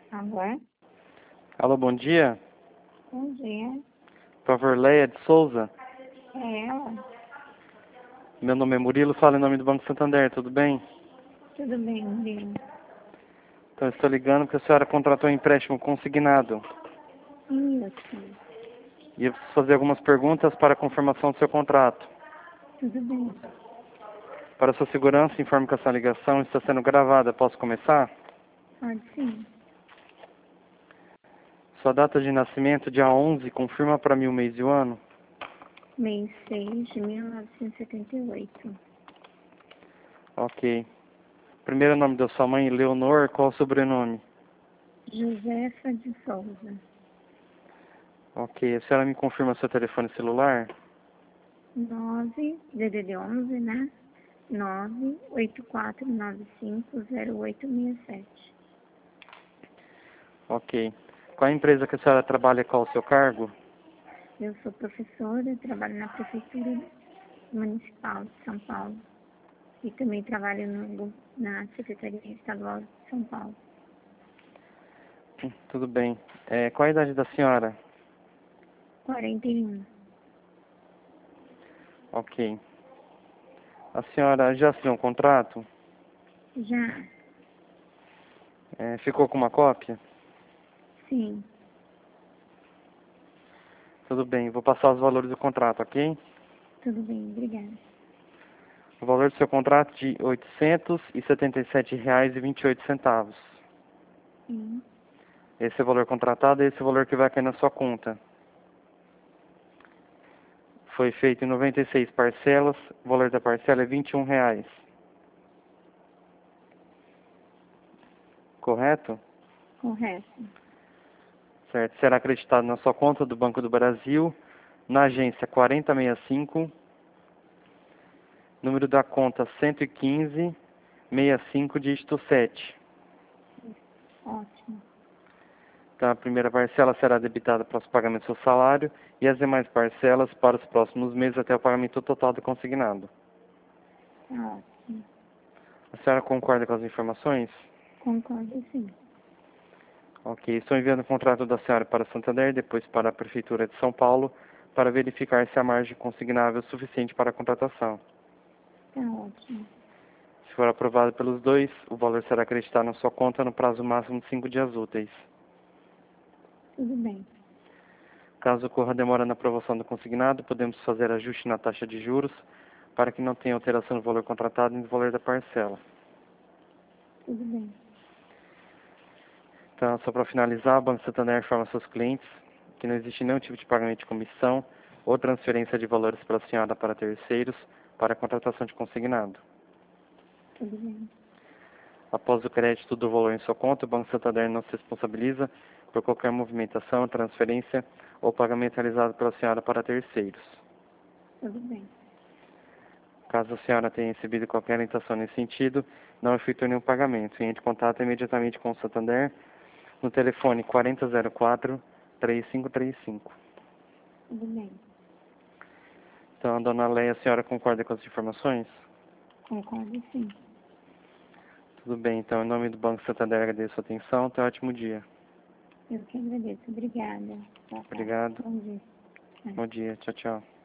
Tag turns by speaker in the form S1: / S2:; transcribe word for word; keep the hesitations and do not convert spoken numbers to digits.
S1: Alô?
S2: Alô, bom dia.
S1: Bom dia.
S2: Por favor, Leia de Souza.
S1: É ela?
S2: Meu nome é Murilo, falo em nome do Banco Santander, tudo bem?
S1: Tudo bem, Murilo?
S2: Então, eu estou ligando porque a senhora contratou um empréstimo consignado.
S1: Isso.
S2: E eu preciso fazer algumas perguntas para a confirmação do seu contrato.
S1: Tudo bem.
S2: Para sua segurança, informe que essa ligação está sendo gravada. Posso começar?
S1: Pode sim.
S2: Sua data de nascimento, dia onze, confirma para mim o mês e o ano.
S1: Mês seis de mil novecentos e setenta e oito.
S2: Ok. Primeiro nome da sua mãe, Leonor, qual o sobrenome?
S1: Josefa de Souza.
S2: Ok. A senhora me confirma seu telefone celular?
S1: nove, D D D onze, né? nove oito quatro nove cinco zero oito seis sete.
S2: Ok. Qual a empresa que a senhora trabalha e qual o seu cargo?
S1: Eu sou professora, trabalho na Prefeitura Municipal de São Paulo. E também trabalho no, na Secretaria Estadual de São Paulo.
S2: Hum, Tudo bem. É, qual a idade da senhora?
S1: quarenta e um.
S2: Ok. A senhora já assinou um contrato?
S1: Já?
S2: É, ficou com uma cópia?
S1: Sim.
S2: Tudo bem. Vou passar os valores do contrato, ok?
S1: Tudo bem, obrigada.
S2: O valor do seu contrato é de oitocentos e setenta e sete reais e vinte e oito centavos.
S1: Sim.
S2: Esse é o valor contratado e esse é o valor que vai cair na sua conta. Foi feito em noventa e seis parcelas. O valor da parcela é vinte e um reais. Correto?
S1: Correto.
S2: Certo. Será acreditado na sua conta do Banco do Brasil, na agência quarenta e sessenta e cinco, número da conta cento e quinze, sessenta e cinco, dígito sete.
S1: Ótimo.
S2: Então, a primeira parcela será debitada para os pagamentos do seu salário e as demais parcelas para os próximos meses até o pagamento total do consignado.
S1: Tá ótimo.
S2: A senhora concorda com as informações?
S1: Concordo sim.
S2: Ok. Estou enviando o contrato da senhora para Santander, depois para a Prefeitura de São Paulo, para verificar se a margem consignável é suficiente para a contratação.
S1: Tá ótimo.
S2: Se for aprovado pelos dois, o valor será acreditado na sua conta no prazo máximo de cinco dias úteis.
S1: Tudo bem.
S2: Caso ocorra demora na aprovação do consignado, podemos fazer ajuste na taxa de juros para que não tenha alteração no valor contratado e no valor da parcela.
S1: Tudo bem.
S2: Então, só para finalizar, o Banco Santander informa aos seus clientes que não existe nenhum tipo de pagamento de comissão ou transferência de valores pela senhora para terceiros para a contratação de consignado.
S1: Tudo bem.
S2: Após o crédito do valor em sua conta, o Banco Santander não se responsabiliza por qualquer movimentação, transferência ou pagamento realizado pela senhora para terceiros.
S1: Tudo bem.
S2: Caso a senhora tenha recebido qualquer orientação nesse sentido, não efetue nenhum pagamento e entre em contato imediatamente com o Santander no telefone quarenta zero quatro, três cinco três cinco.
S1: Tudo bem.
S2: Então, dona Leia, a senhora concorda com as informações?
S1: Concordo sim.
S2: Tudo bem, então, em nome do Banco Santander, agradeço a sua atenção. Tenha um ótimo dia.
S1: Eu que agradeço. Obrigada. Boa tarde.
S2: Obrigado.
S1: Bom dia.
S2: Bom dia. Tchau, tchau.